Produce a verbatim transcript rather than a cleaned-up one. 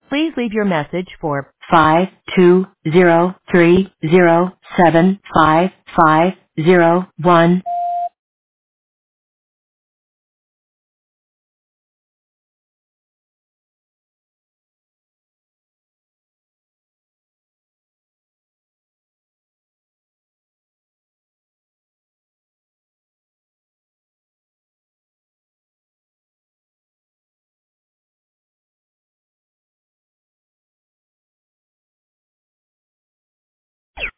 Please leave your message for five two zero three zero seven five five zero one.